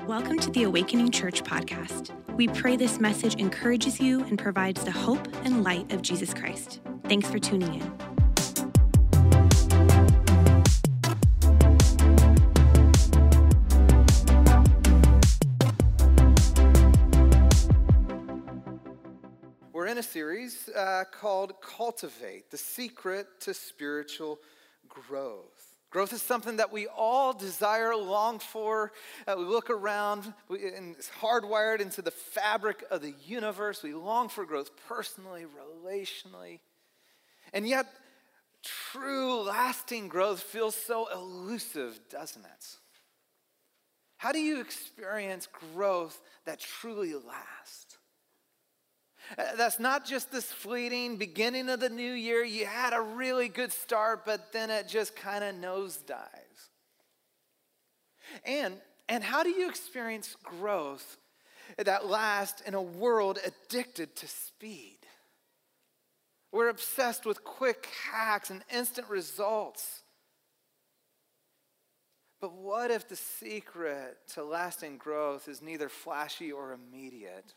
Welcome to the Awakening Church podcast. We pray this message encourages you and provides the hope and light of Jesus Christ. Thanks for tuning in. We're in a series called Cultivate, the Secret to Spiritual Growth. Growth is something that we all desire, long for. We look around, and it's hardwired into the fabric of the universe. We long for growth personally, relationally. And yet, true, lasting growth feels so elusive, doesn't it? How do you experience growth that truly lasts? That's not just this fleeting beginning of the new year. You had a really good start, but then it just kind of nosedives. And how do you experience growth that lasts in a world addicted to speed? We're obsessed with quick hacks and instant results. But what if the secret to lasting growth is neither flashy or immediate,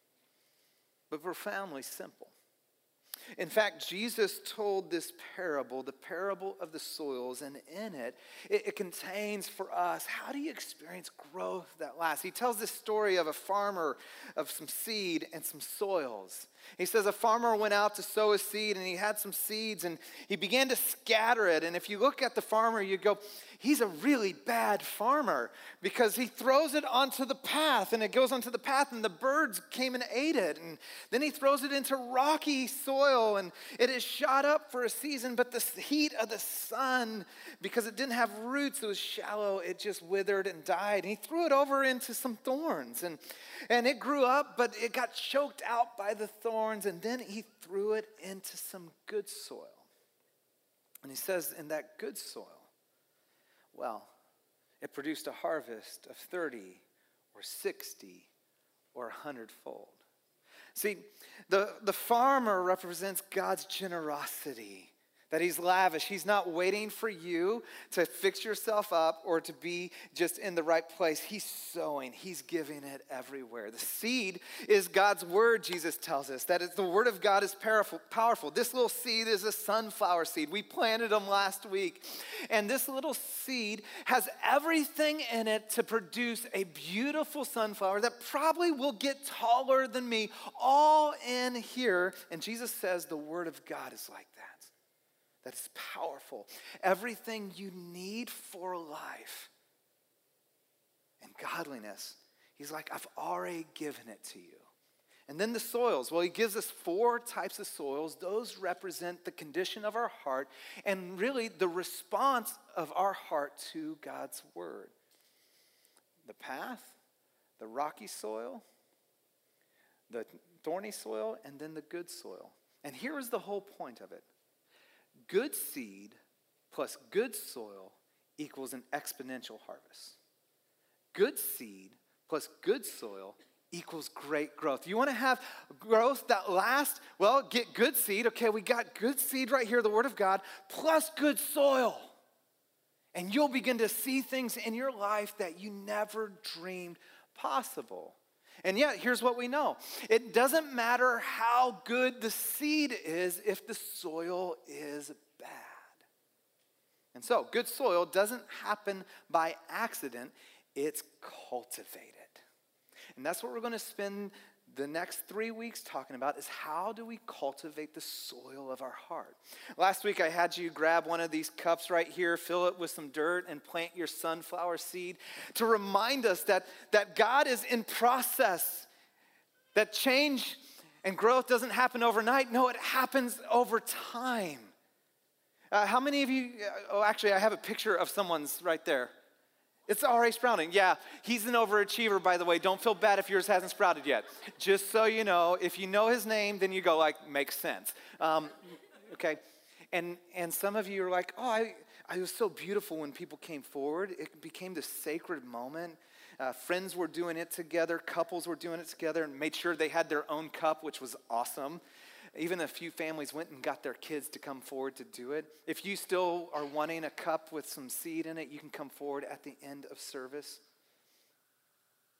but profoundly simple? In fact, Jesus told this parable, the parable of the soils, and in it contains for us, how do you experience growth that lasts? He tells this story of a farmer, of some seed and some soils. He says a farmer went out to sow a seed, and he had some seeds, and he began to scatter it. And if you look at the farmer, you go, he's a really bad farmer, because he throws it onto the path, and it goes onto the path, and the birds came and ate it. And then he throws it into rocky soil, and it is shot up for a season, but the heat of the sun, because it didn't have roots, it was shallow, it just withered and died. And he threw it over into some thorns, and it grew up, but it got choked out by the thorns. And then he threw it into some good soil. And he says, in that good soil, well, it produced a harvest of 30 or 60 or 100-fold. See, the farmer represents God's generosity, that he's lavish. He's not waiting for you to fix yourself up or to be just in the right place. He's sowing. He's giving it everywhere. The seed is God's word, Jesus tells us. That is, the word of God is powerful. This little seed is a sunflower seed. We planted them last week. And this little seed has everything in it to produce a beautiful sunflower that probably will get taller than me, all in here. And Jesus says the word of God is like that. That is powerful. Everything you need for life and godliness, he's like, I've already given it to you. And then the soils. Well, he gives us 4 types of soils. Those represent the condition of our heart and really the response of our heart to God's word. The path, the rocky soil, the thorny soil, and then the good soil. And here is the whole point of it. Good seed plus good soil equals an exponential harvest. Good seed plus good soil equals great growth. You want to have growth that lasts? Well, get good seed. Okay, we got good seed right here, the word of God, plus good soil. And you'll begin to see things in your life that you never dreamed possible. And yet, here's what we know. It doesn't matter how good the seed is if the soil is bad. And so, good soil doesn't happen by accident. It's cultivated. And that's what we're going to spend the next 3 weeks talking about, is how do we cultivate the soil of our heart. Last week I had you grab one of these cups right here, fill it with some dirt, and plant your sunflower seed to remind us that God is in process, that change and growth doesn't happen overnight. No, it happens over time. How many of you, actually I have a picture of someone's right there. It's already sprouting. Yeah, he's an overachiever, by the way. Don't feel bad if yours hasn't sprouted yet. Just so you know, if you know his name, then you go like, makes sense. Okay, and some of you are like, oh, I was so beautiful when people came forward. It became this sacred moment. Friends were doing it together. Couples were doing it together and made sure they had their own cup, which was awesome. Even a few families went and got their kids to come forward to do it. If you still are wanting a cup with some seed in it, you can come forward at the end of service.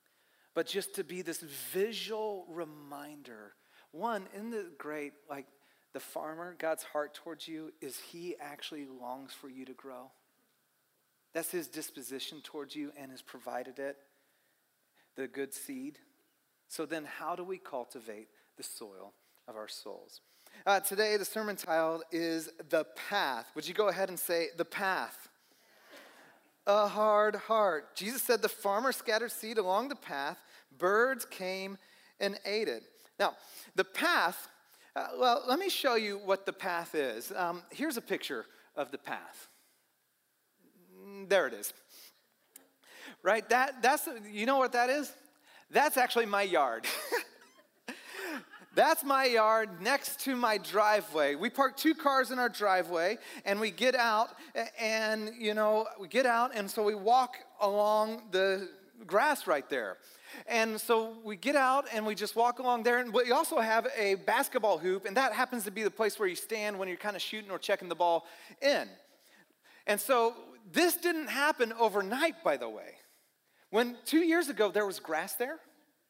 but just to be this visual reminder. One, isn't it great, like the farmer, God's heart towards you is he actually longs for you to grow. That's his disposition towards you and has provided it, the good seed. So then how do we cultivate the soil of our souls? Today, the sermon title is The Path. Would you go ahead and say, The Path? A hard heart. Jesus said the farmer scattered seed along the path. Birds came and ate it. Now, the path, well, let me show you what the path is. Here's a picture of the path. There it is. Right? That's you know what that is? That's actually my yard. That's my yard next to my driveway. We park 2 cars in our driveway, and we get out, and, so we walk along the grass right there. And so we get out, and we just walk along there, and we also have a basketball hoop, and that happens to be the place where you stand when you're kind of shooting or checking the ball in. And so this didn't happen overnight, by the way. When 2 years ago, there was grass there,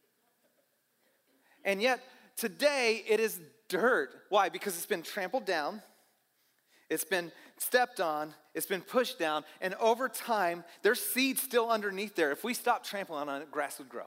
and yet today, it is dirt. Why? Because it's been trampled down, it's been stepped on, it's been pushed down, and over time, there's seed still underneath there. If we stop trampling on it, grass would grow.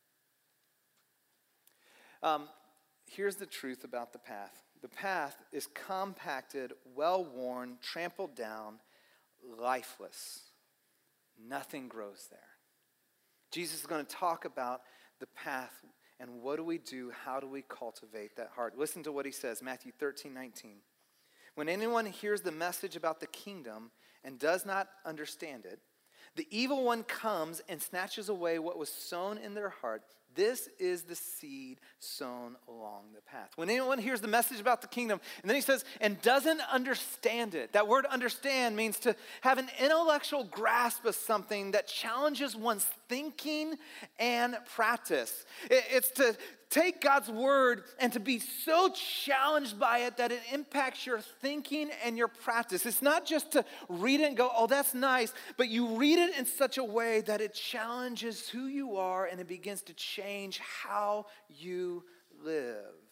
Here's the truth about the path. The path is compacted, well-worn, trampled down, lifeless. Nothing grows there. Jesus is going to talk about the path. And what do we do? How do we cultivate that heart? Listen to what he says, Matthew 13:19. When anyone hears the message about the kingdom and does not understand it, the evil one comes and snatches away what was sown in their heart. This is the seed sown along the path. When anyone hears the message about the kingdom, and then he says, and doesn't understand it. That word understand means to have an intellectual grasp of something that challenges one's thinking and practice. It's to take God's word and to be so challenged by it that it impacts your thinking and your practice. It's not just to read it and go, oh, that's nice, but you read it in such a way that it challenges who you are and it begins to change how you live.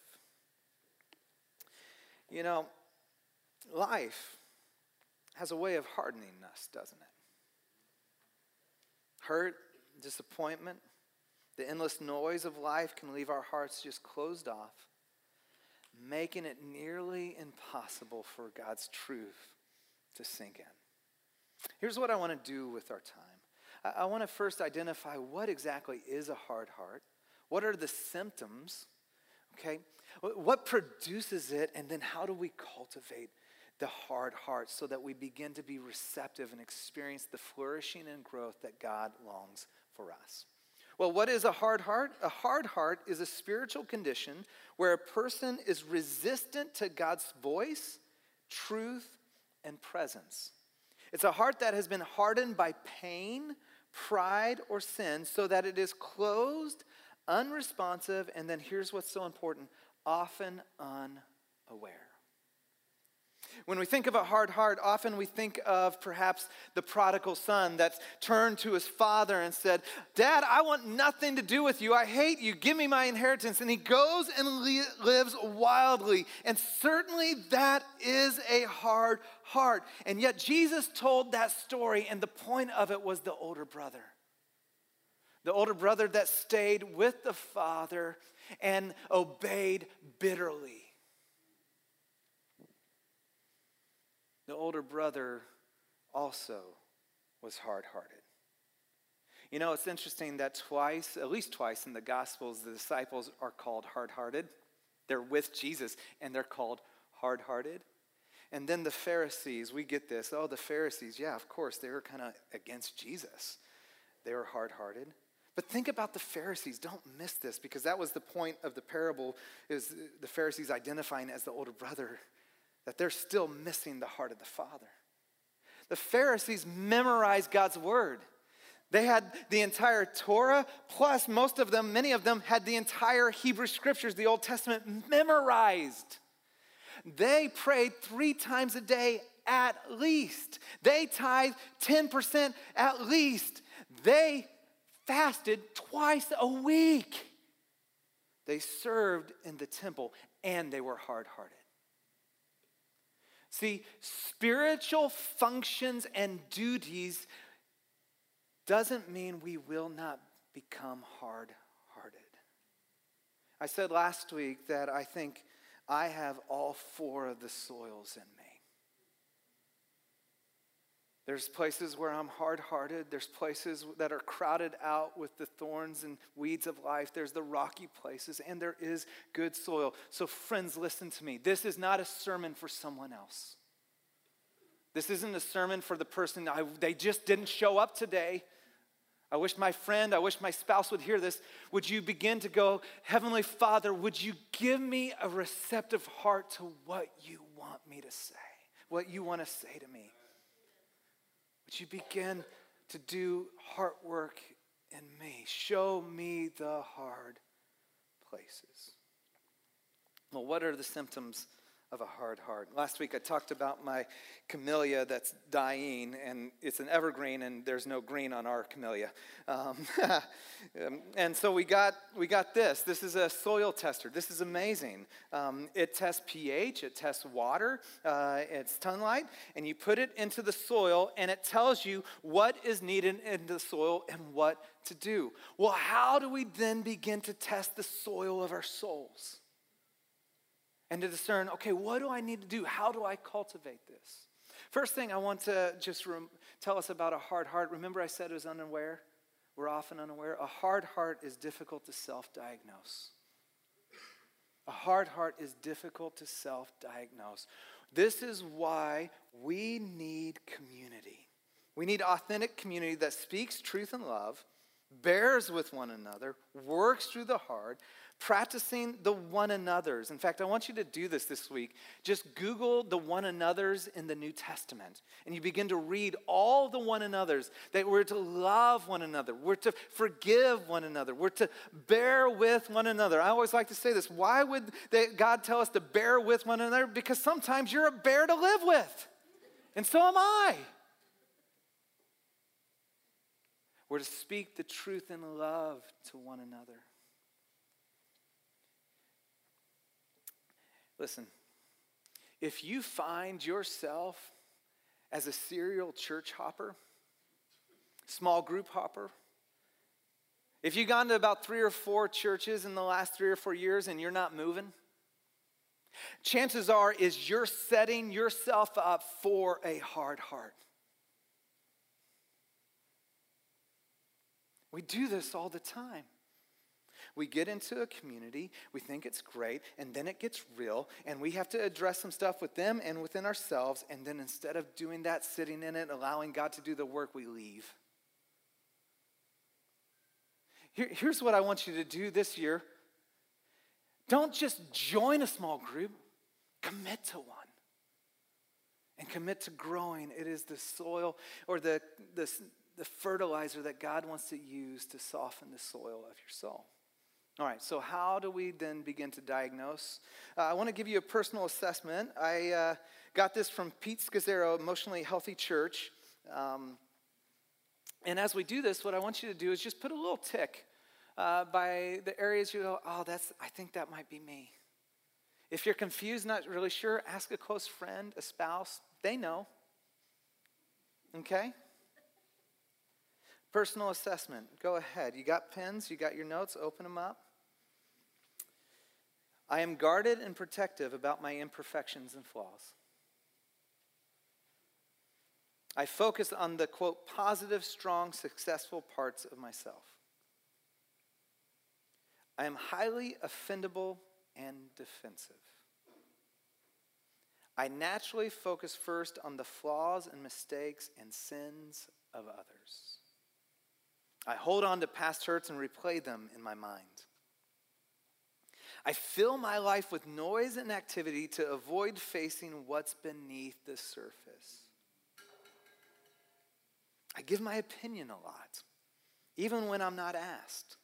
You know, life has a way of hardening us, doesn't it? Hurt, disappointment, the endless noise of life can leave our hearts just closed off, making it nearly impossible for God's truth to sink in. Here's what I want to do with our time. I want to first identify what exactly is a hard heart. What are the symptoms? Okay? What produces it? And then how do we cultivate the hard heart so that we begin to be receptive and experience the flourishing and growth that God longs for us? Well, what is a hard heart? A hard heart is a spiritual condition where a person is resistant to God's voice, truth, and presence. It's a heart that has been hardened by pain, pride, or sin so that it is closed, unresponsive, and then here's what's so important, often unaware. When we think of a hard heart, often we think of perhaps the prodigal son that's turned to his father and said, Dad, I want nothing to do with you. I hate you. Give me my inheritance. And he goes and lives wildly. And certainly that is a hard heart. And yet Jesus told that story, and the point of it was the older brother. The older brother that stayed with the father and obeyed bitterly. The older brother also was hard-hearted. You know, it's interesting that at least twice in the Gospels, the disciples are called hard-hearted. They're with Jesus, and they're called hard-hearted. And then the Pharisees, we get this. Oh, the Pharisees, yeah, of course, they were kind of against Jesus. They were hard-hearted. But think about the Pharisees. Don't miss this, because that was the point of the parable, is the Pharisees identifying as the older brother, that they're still missing the heart of the Father. The Pharisees memorized God's word. They had the entire Torah, plus many of them had the entire Hebrew Scriptures, the Old Testament, memorized. They prayed 3 times a day at least. They tithed 10% at least. They fasted twice a week. They served in the temple, and they were hard-hearted. See, spiritual functions and duties doesn't mean we will not become hard-hearted. I said last week that I think I have all four of the soils in me. There's places where I'm hard-hearted. There's places that are crowded out with the thorns and weeds of life. There's the rocky places, and there is good soil. So friends, listen to me. This is not a sermon for someone else. This isn't a sermon for the person, they just didn't show up today. I wish my friend, I wish my spouse would hear this. Would you begin to go, Heavenly Father, would you give me a receptive heart to what you want me to say, what you want to say to me? Would you begin to do heart work in me? Show me the hard places. Well, what are the symptoms of a hard heart? Last week I talked about my camellia that's dying, and it's an evergreen, and there's no green on our camellia. And so we got this. This is a soil tester. This is amazing. It tests pH, it tests water, it's sunlight, and you put it into the soil, and it tells you what is needed in the soil and what to do. Well, how do we then begin to test the soil of our souls? And to discern, okay, what do I need to do? How do I cultivate this? First thing I want to just tell us about a hard heart. Remember I said it was unaware? We're often unaware. A hard heart is difficult to self-diagnose. A hard heart is difficult to self-diagnose. This is why we need community. We need authentic community that speaks truth and love, bears with one another, works through the hard, practicing the one another's. In fact, I want you to do this week. Just Google the one another's in the New Testament, and you begin to read all the one another's, that we're to love one another, we're to forgive one another, we're to bear with one another. I always like to say this. Why would God tell us to bear with one another? Because sometimes you're a bear to live with, and so am I. We're to speak the truth in love to one another. Listen, if you find yourself as a serial church hopper, small group hopper, if you've gone to about 3 or 4 churches in the last 3 or 4 years and you're not moving, chances are is you're setting yourself up for a hard heart. We do this all the time. We get into a community, we think it's great, and then it gets real, and we have to address some stuff with them and within ourselves, and then instead of doing that, sitting in it, allowing God to do the work, we leave. Here's what I want you to do this year. Don't just join a small group, commit to one. And commit to growing. It is the soil or the fertilizer that God wants to use to soften the soil of your soul. All right, so how do we then begin to diagnose? I want to give you a personal assessment. I got this from Pete Scazzaro, Emotionally Healthy Church. And as we do this, what I want you to do is just put a little tick by the areas you go, I think that might be me. If you're confused, not really sure, ask a close friend, a spouse. They know. Okay? Personal assessment. Go ahead. You got pens? You got your notes? Open them up. I am guarded and protective about my imperfections and flaws. I focus on the, quote, positive, strong, successful parts of myself. I am highly offendable and defensive. I naturally focus first on the flaws and mistakes and sins of others. I hold on to past hurts and replay them in my mind. I fill my life with noise and activity to avoid facing what's beneath the surface. I give my opinion a lot, even when I'm not asked.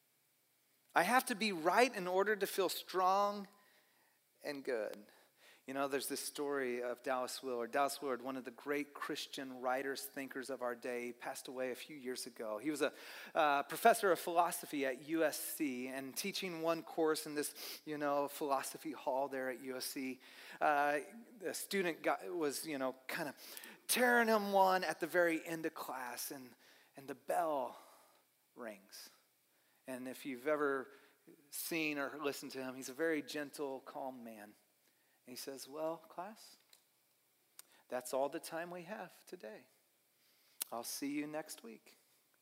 I have to be right in order to feel strong and good. You know, there's this story of Dallas Willard. Dallas Willard, one of the great Christian writers, thinkers of our day, passed away a few years ago. He was a professor of philosophy at USC and teaching one course in this, philosophy hall there at USC. A student was, kind of tearing him one at the very end of class, and the bell rings. And if you've ever seen or listened to him, he's a very gentle, calm man. And he says, well, class, that's all the time we have today. I'll see you next week.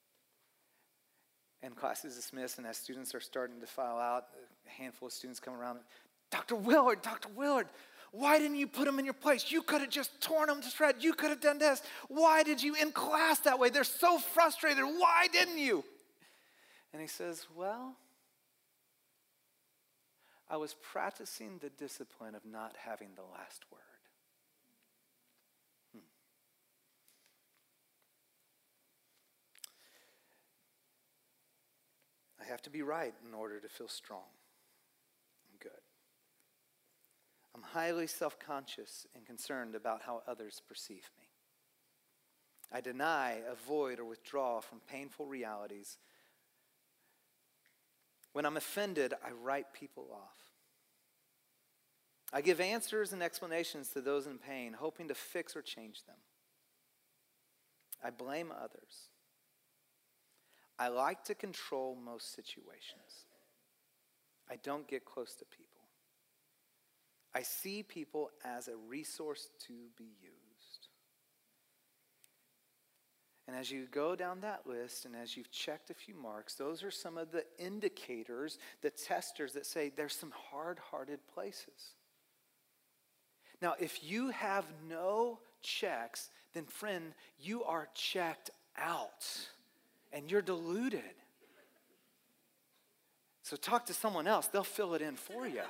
And class is dismissed, and as students are starting to file out, a handful of students come around. Dr. Willard, why didn't you put them in your place? You could have just torn them to shreds. You could have done this. Why did you end class that way? They're so frustrated. Why didn't you? And he says, well, I was practicing the discipline of not having the last word. I have to be right in order to feel strong and good. I'm highly self-conscious and concerned about how others perceive me. I deny, avoid, or withdraw from painful realities. When I'm offended, I write people off. I give answers and explanations to those in pain, hoping to fix or change them. I blame others. I like to control most situations. I don't get close to people. I see people as a resource to be used. And as you go down that list and as you've checked a few marks, those are some of the indicators, the testers that say there's some hard-hearted places. Now, if you have no checks, then friend, you are checked out and you're deluded. So talk to someone else. They'll fill it in for you.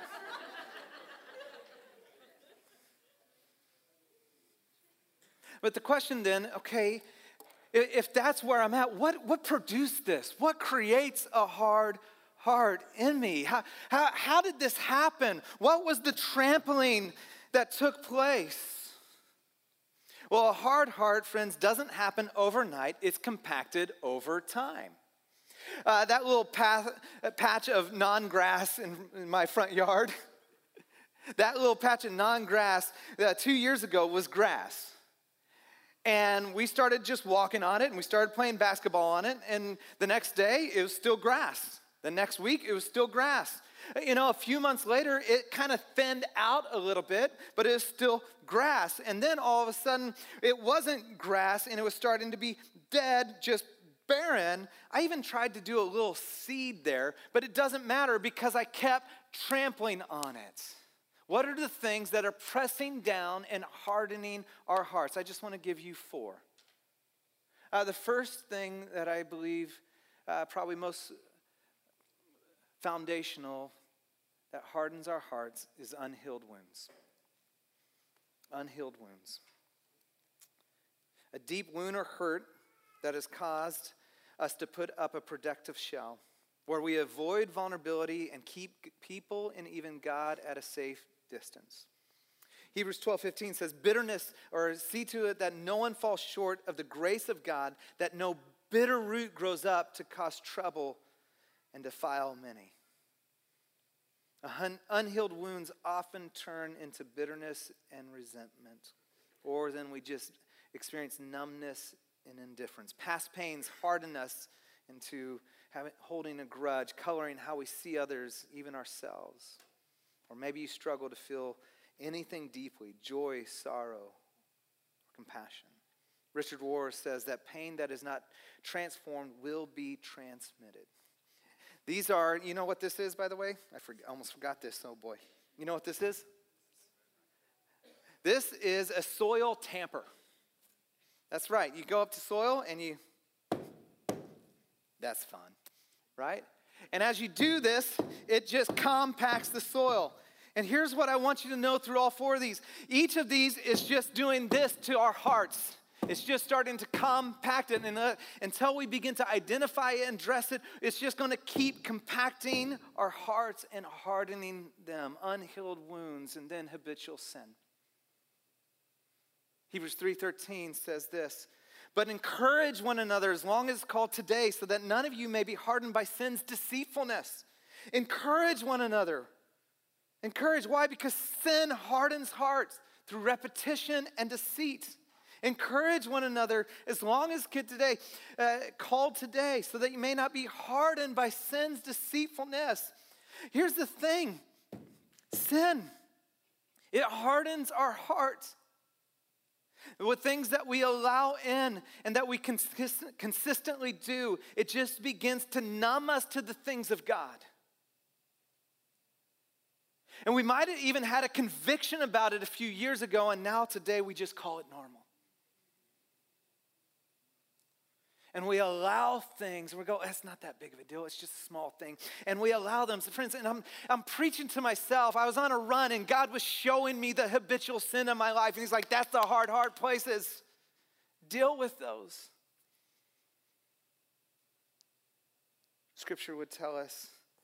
But the question then, okay, if that's where I'm at, what produced this? What creates a hard heart in me? How did this happen? What was the trampling that took place? Well, a hard heart, friends, doesn't happen overnight. It's compacted over time. That little patch of non-grass in my front yard, that little patch of non-grass 2 years ago was grass. And we started just walking on it, and we started playing basketball on it, and the next day, it was still grass. The next week, it was still grass. A few months later, it kind of thinned out a little bit, but it was still grass. And then all of a sudden, it wasn't grass, and it was starting to be dead, just barren. I even tried to do a little seed there, but it doesn't matter because I kept trampling on it. What are the things that are pressing down and hardening our hearts? I just want to give you 4. The first thing that I believe probably most foundational that hardens our hearts is unhealed wounds. Unhealed wounds. A deep wound or hurt that has caused us to put up a protective shell where we avoid vulnerability and keep people and even God at a safe distance. Hebrews 12:15 says, bitterness, or see to it that no one falls short of the grace of God, that no bitter root grows up to cause trouble and defile many. Unhealed wounds often turn into bitterness and resentment, or then we just experience numbness and indifference. Past pains harden us into holding a grudge, coloring how we see others, even ourselves. Or maybe you struggle to feel anything deeply, joy, sorrow, or compassion. Richard Rohr says that pain that is not transformed will be transmitted. These are, you know what this is, by the way? I almost forgot this, oh boy. You know what this is? This is a soil tamper. That's right. You go up to soil and that's fun, right? And as you do this, it just compacts the soil. And here's what I want you to know through all 4 of these. Each of these is just doing this to our hearts. It's just starting to compact it, and until we begin to identify it and dress it, it's just going to keep compacting our hearts and hardening them. Unhealed wounds and then habitual sin. Hebrews 3:13 says this, but encourage one another as long as it's called today, so that none of you may be hardened by sin's deceitfulness. Encourage one another. Encourage, why? Because sin hardens hearts through repetition and deceit. Encourage one another as long as today, called today, so that you may not be hardened by sin's deceitfulness. Here's the thing. Sin, it hardens our hearts. With things that we allow in and that we consistently do, it just begins to numb us to the things of God. And we might have even had a conviction about it a few years ago, and now today we just call it normal. And we allow things, and we go, that's not that big of a deal, it's just a small thing. And we allow them. So friends, and I'm preaching to myself. I was on a run, and God was showing me the habitual sin in my life. And he's like, that's the hard places. Deal with those. Scripture would tell us,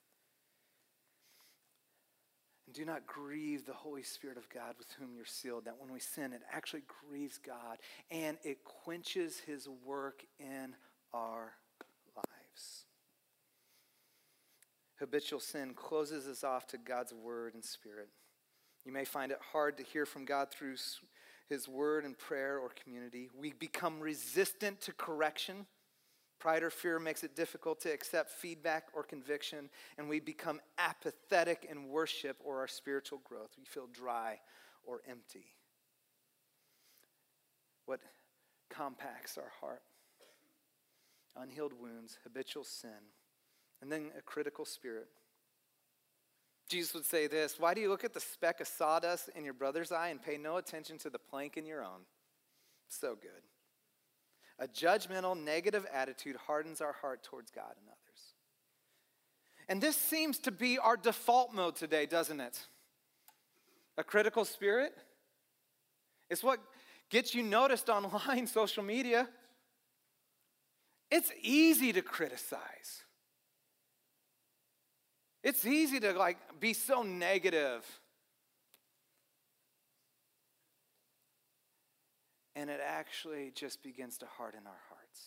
and do not grieve the Holy Spirit of God with whom you're sealed. That when we sin, it actually grieves God and it quenches his work in our lives. Habitual sin closes us off to God's word and spirit. You may find it hard to hear from God through his word and prayer or community. We become resistant to correction. Pride or fear makes it difficult to accept feedback or conviction, and we become apathetic in worship or our spiritual growth. We feel dry or empty. What compacts our heart? Unhealed wounds, habitual sin, and then a critical spirit. Jesus would say this, why do you look at the speck of sawdust in your brother's eye and pay no attention to the plank in your own? So good. A judgmental, negative attitude hardens our heart towards God and others. And this seems to be our default mode today, doesn't it? A critical spirit. It's what gets you noticed online, social media. It's easy to criticize. It's easy to be so negative. And it actually just begins to harden our hearts.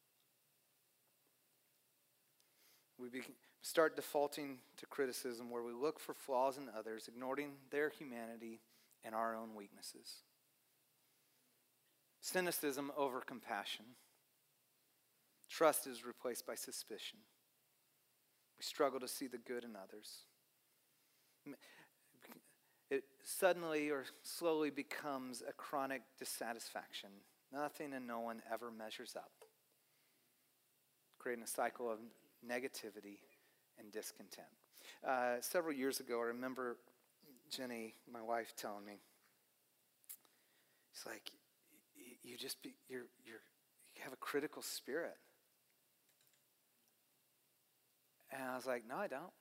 We start defaulting to criticism where we look for flaws in others, ignoring their humanity and our own weaknesses. Cynicism over compassion. Trust is replaced by suspicion. We struggle to see the good in others. It suddenly or slowly becomes a chronic dissatisfaction. Nothing and no one ever measures up, creating a cycle of negativity and discontent. Several years ago, I remember Jenny, my wife, telling me, it's like, you have a critical spirit. And I was like, no, I don't.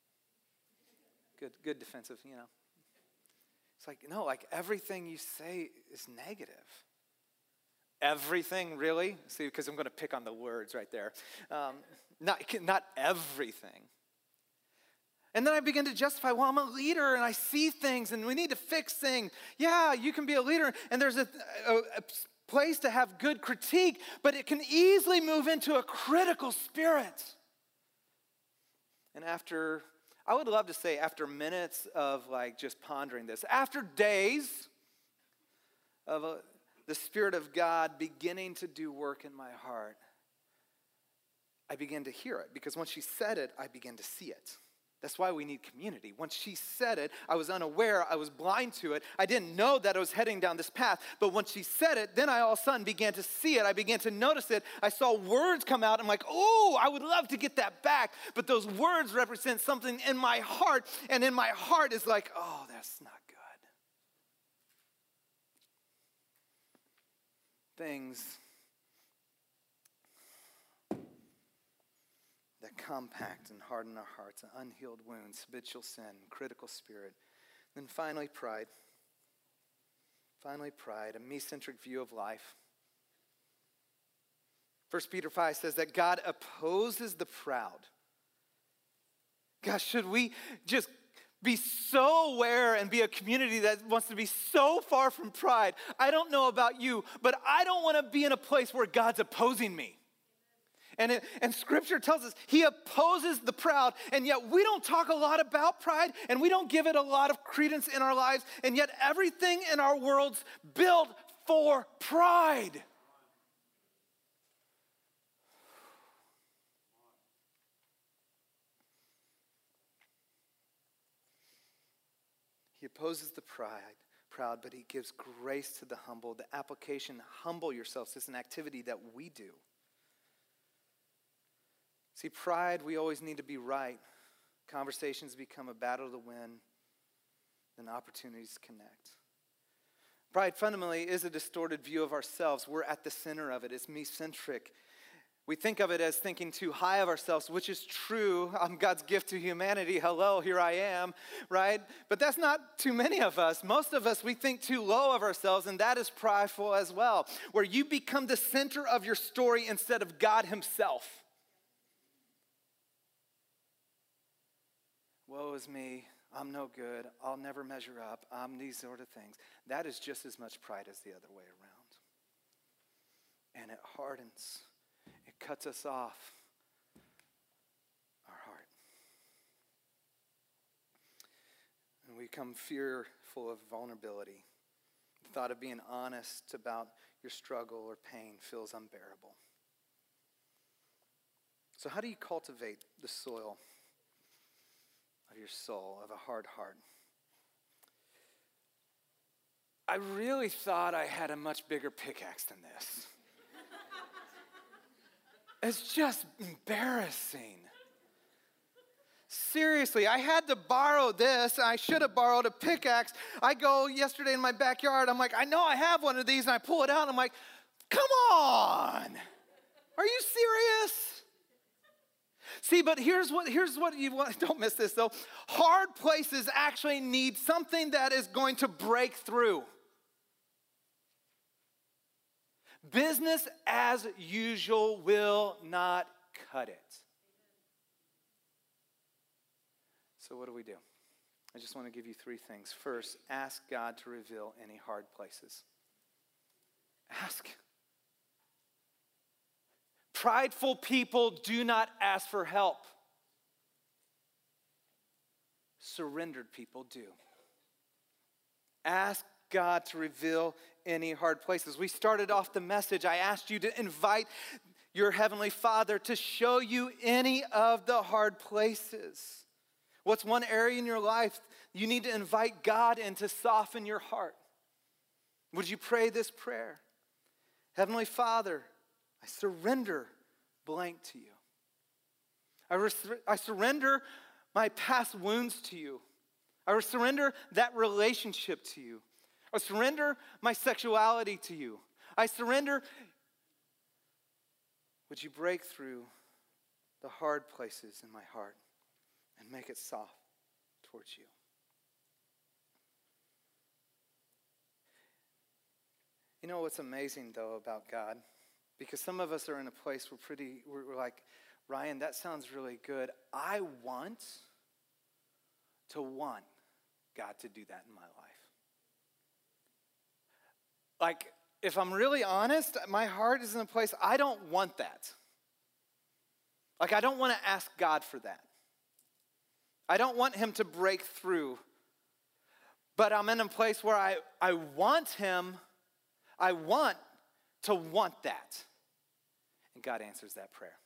Good defensive, It's like, no, everything you say is negative. Everything, really? See, because I'm going to pick on the words right there. Not everything. And then I begin to justify, well, I'm a leader and I see things and we need to fix things. Yeah, you can be a leader and there's a place to have good critique, but it can easily move into a critical spirit. And I would love to say after minutes of just pondering this, after days of the Spirit of God beginning to do work in my heart, I began to hear it. Because once she said it, I began to see it. That's why we need community. Once she said it, I was unaware, I was blind to it. I didn't know that I was heading down this path. But once she said it, then I all of a sudden began to see it. I began to notice it. I saw words come out. I'm like, oh, I would love to get that back. But those words represent something in my heart. And in my heart is like, oh, that's not good. Things that compact and harden our hearts, unhealed wounds, habitual sin, critical spirit. Then finally, pride. Finally, pride, a me-centric view of life. 1 Peter 5 says that God opposes the proud. Gosh, should we just be so aware and be a community that wants to be so far from pride? I don't know about you, but I don't want to be in a place where God's opposing me. And Scripture tells us he opposes the proud, and yet we don't talk a lot about pride, and we don't give it a lot of credence in our lives, and yet everything in our world's built for pride. He opposes the proud, but he gives grace to the humble. The application, humble yourselves, is an activity that we do. See, pride, we always need to be right. Conversations become a battle to win, and opportunities connect. Pride fundamentally is a distorted view of ourselves. We're at the center of it. It's me-centric. We think of it as thinking too high of ourselves, which is true. I'm God's gift to humanity. Hello, here I am, right? But that's not too many of us. Most of us, we think too low of ourselves, and that is prideful as well, where you become the center of your story instead of God himself. Woe is me, I'm no good, I'll never measure up, I'm these sort of things. That is just as much pride as the other way around. And it hardens, it cuts us off our heart. And we become fearful of vulnerability. The thought of being honest about your struggle or pain feels unbearable. So how do you cultivate the soil of your soul, of a hard heart? I really thought I had a much bigger pickaxe than this. It's just embarrassing. Seriously, I had to borrow this. I should have borrowed a pickaxe. I go yesterday in my backyard. I'm like, I know I have one of these, and I pull it out. And I'm like, come on. Are you serious? See, but here's what you want. Don't miss this, though. Hard places actually need something that is going to break through. Business as usual will not cut it. So what do? I just want to give you three things. First, ask God to reveal any hard places. Ask. Prideful people do not ask for help. Surrendered people do. Ask God to reveal any hard places. We started off the message. I asked you to invite your Heavenly Father to show you any of the hard places. What's one area in your life you need to invite God in to soften your heart? Would you pray this prayer? Heavenly Father, I surrender blank to you. I surrender my past wounds to you. I surrender that relationship to you. I surrender my sexuality to you. I surrender. Would you break through the hard places in my heart and make it soft towards you? You know what's amazing, though, about God? Because some of us are in a place we're like, Ryan, that sounds really good. I want God to do that in my life. Like, if I'm really honest, my heart is in a place, I don't want that. Like, I don't want to ask God for that. I don't want him to break through. But I'm in a place where I want him, I want to want that. And God answers that prayer.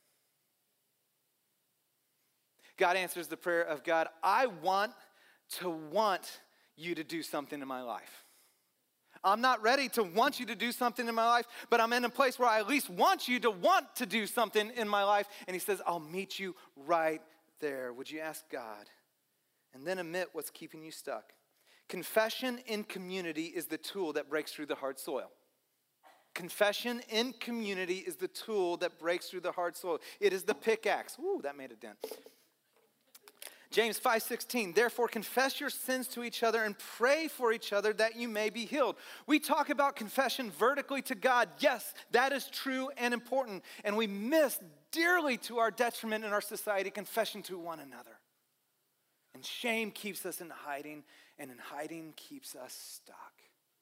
God answers the prayer of God, I want to want you to do something in my life. I'm not ready to want you to do something in my life, but I'm in a place where I at least want you to want to do something in my life. And he says, I'll meet you right there. Would you ask God? And then admit what's keeping you stuck. Confession in community is the tool that breaks through the hard soil. Confession in community is the tool that breaks through the hard soil. It is the pickaxe. Ooh, that made a dent. James 5:16, therefore confess your sins to each other and pray for each other that you may be healed. We talk about confession vertically to God. Yes, that is true and important. And we miss dearly to our detriment in our society confession to one another. And shame keeps us in hiding, and in hiding keeps us stuck.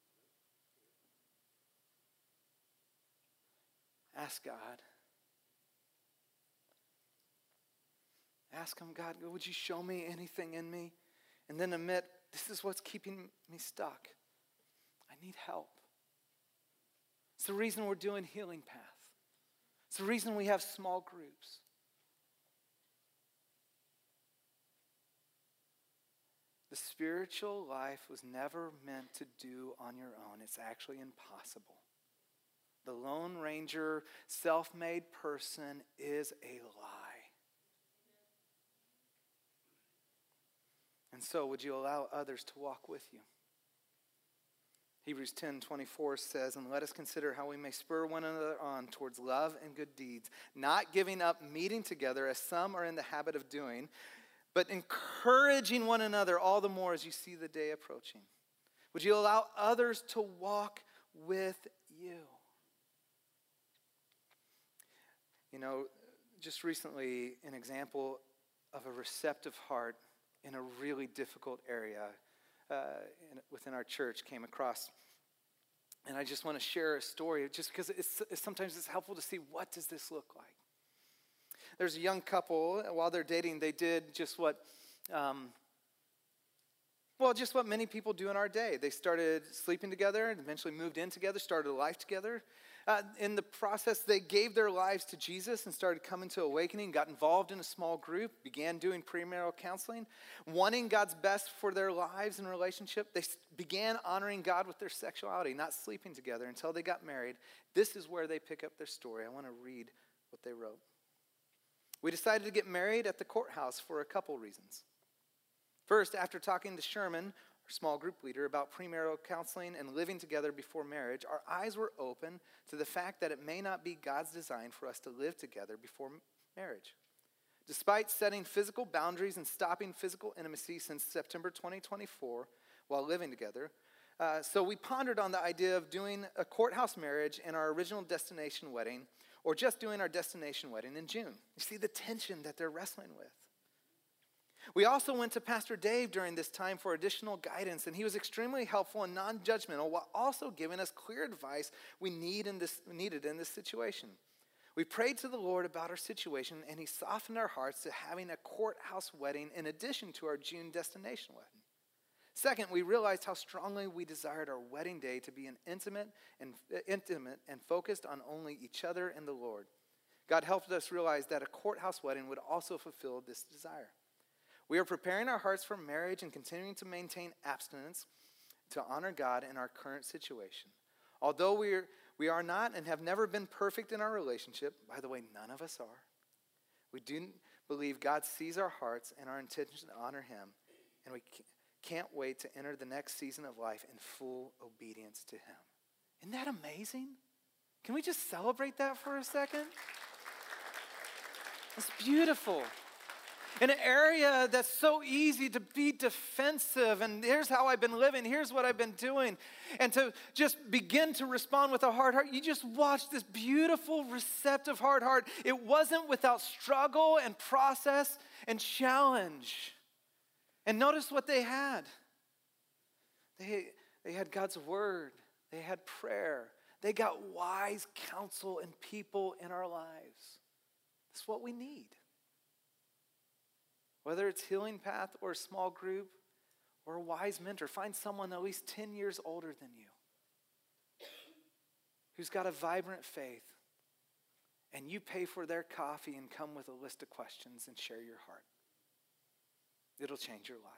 Ask God. Ask him, God, would you show me anything in me? And then admit, this is what's keeping me stuck. I need help. It's the reason we're doing Healing Path. It's the reason we have small groups. The spiritual life was never meant to do on your own. It's actually impossible. The Lone Ranger, self-made person is a lie. And so, would you allow others to walk with you? Hebrews 10:24 says, and let us consider how we may spur one another on towards love and good deeds, not giving up meeting together as some are in the habit of doing, but encouraging one another all the more as you see the day approaching. Would you allow others to walk with you? You know, just recently, an example of a receptive heart in a really difficult area within our church came across. And I just want to share a story just because sometimes it's helpful to see what does this look like. There's a young couple, while they're dating, they did just what many people do in our day. They started sleeping together and eventually moved in together, started a life together. In the process, they gave their lives to Jesus and started coming to awakening, got involved in a small group, began doing premarital counseling, wanting God's best for their lives and relationship. They began honoring God with their sexuality, not sleeping together until they got married. This is where they pick up their story. I want to read what they wrote. We decided to get married at the courthouse for a couple reasons. First, after talking to Sherman, our small group leader, about premarital counseling and living together before marriage, our eyes were open to the fact that it may not be God's design for us to live together before marriage. Despite setting physical boundaries and stopping physical intimacy since September 2024 while living together, so we pondered on the idea of doing a courthouse marriage and our original destination wedding, or just doing our destination wedding in June. You see the tension that they're wrestling with. We also went to Pastor Dave during this time for additional guidance, and he was extremely helpful and non-judgmental while also giving us clear advice we needed in this situation. We prayed to the Lord about our situation, and he softened our hearts to having a courthouse wedding in addition to our June destination wedding. Second, we realized how strongly we desired our wedding day to be intimate and focused on only each other and the Lord. God helped us realize that a courthouse wedding would also fulfill this desire. We are preparing our hearts for marriage and continuing to maintain abstinence to honor God in our current situation. Although we are not and have never been perfect in our relationship, by the way, none of us are, we do believe God sees our hearts and our intention to honor him, and we can't wait to enter the next season of life in full obedience to him. Isn't that amazing? Can we just celebrate that for a second? It's beautiful. In an area that's so easy to be defensive, and here's how I've been living, here's what I've been doing, and to just begin to respond with a hard heart, you just watch this beautiful, receptive hard heart. It wasn't without struggle and process and challenge. And notice what they had. They had God's word. They had prayer. They got wise counsel and people in our lives. That's what we need. Whether it's Healing Path or a small group or a wise mentor, find someone at least 10 years older than you who's got a vibrant faith, and you pay for their coffee and come with a list of questions and share your heart. It'll change your life.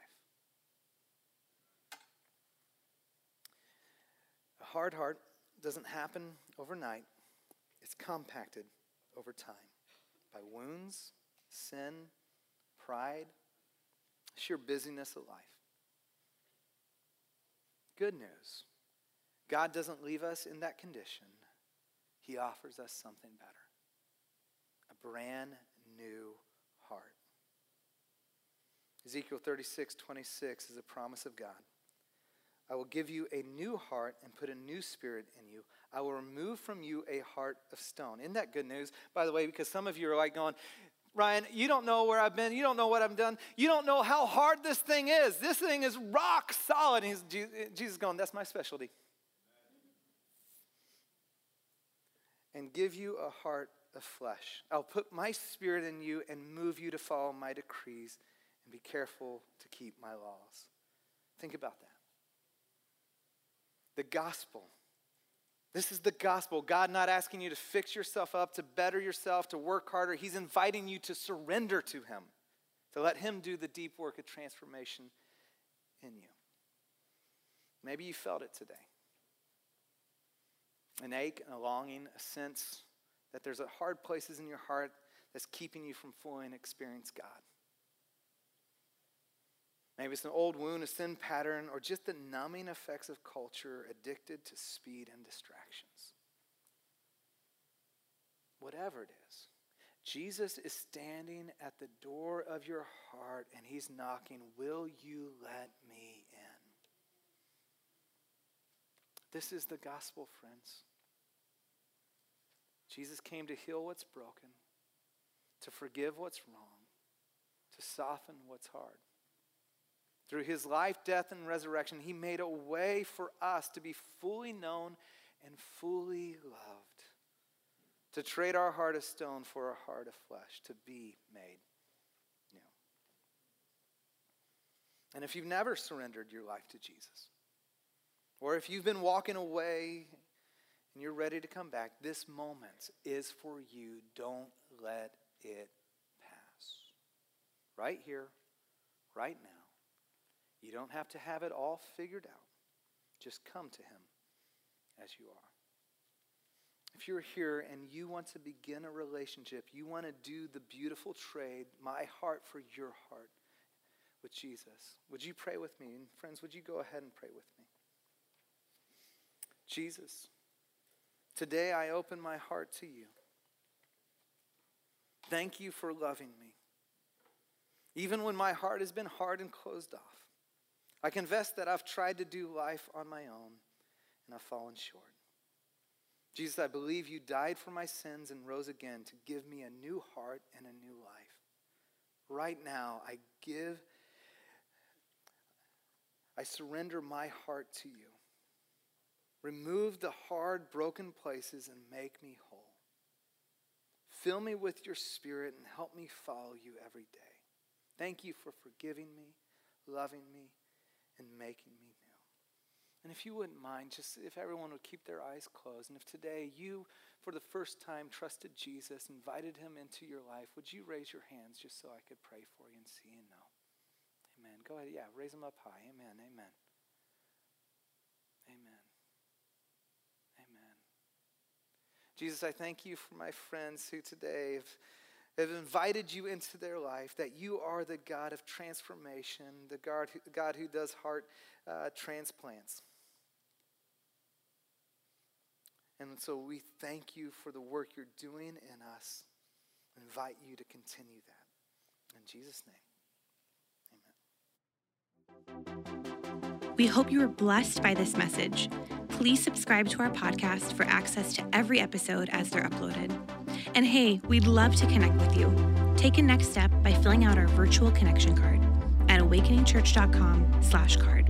A hard heart doesn't happen overnight. It's compacted over time by wounds, sin, pride, sheer busyness of life. Good news. God doesn't leave us in that condition. He offers us something better. A brand new heart. Ezekiel 36:26 is a promise of God. I will give you a new heart and put a new spirit in you. I will remove from you a heart of stone. Isn't that good news? By the way, because some of you are like going, Ryan, you don't know where I've been. You don't know what I've done. You don't know how hard this thing is. This thing is rock solid. And Jesus is going, that's my specialty. And give you a heart of flesh. I'll put my spirit in you and move you to follow my decrees and be careful to keep my laws. Think about that. The gospel. This is the gospel. God not asking you to fix yourself up, to better yourself, to work harder. He's inviting you to surrender to him, to let him do the deep work of transformation in you. Maybe you felt it today. An ache, a longing, a sense that there's hard places in your heart that's keeping you from fully experiencing God. Maybe it's an old wound, a sin pattern, or just the numbing effects of culture, addicted to speed and distractions. Whatever it is, Jesus is standing at the door of your heart and he's knocking, will you let me in? This is the gospel, friends. Jesus came to heal what's broken, to forgive what's wrong, to soften what's hard. Through his life, death, and resurrection, he made a way for us to be fully known and fully loved. To trade our heart of stone for a heart of flesh, to be made new. And if you've never surrendered your life to Jesus, or if you've been walking away and you're ready to come back, this moment is for you. Don't let it pass. Right here, right now. You don't have to have it all figured out. Just come to him as you are. If you're here and you want to begin a relationship, you want to do the beautiful trade, my heart for your heart with Jesus, would you pray with me? And friends, would you go ahead and pray with me? Jesus, today I open my heart to you. Thank you for loving me. Even when my heart has been hard and closed off. I confess that I've tried to do life on my own and I've fallen short. Jesus, I believe you died for my sins and rose again to give me a new heart and a new life. Right now, I surrender my heart to you. Remove the hard, broken places and make me whole. Fill me with your spirit and help me follow you every day. Thank you for forgiving me, loving me, and making me new. And if you wouldn't mind, just if everyone would keep their eyes closed, and if today you, for the first time, trusted Jesus, invited him into your life, would you raise your hands just so I could pray for you and see and know? Amen. Go ahead. Yeah, raise them up high. Amen. Amen. Amen. Amen. Jesus, I thank you for my friends who today have invited you into their life, that you are the God of transformation, the God who does heart transplants. And so we thank you for the work you're doing in us. Invite you to continue that. In Jesus' name, amen. We hope you were blessed by this message. Please subscribe to our podcast for access to every episode as they're uploaded. And hey, we'd love to connect with you. Take a next step by filling out our virtual connection card at awakeningchurch.com/card.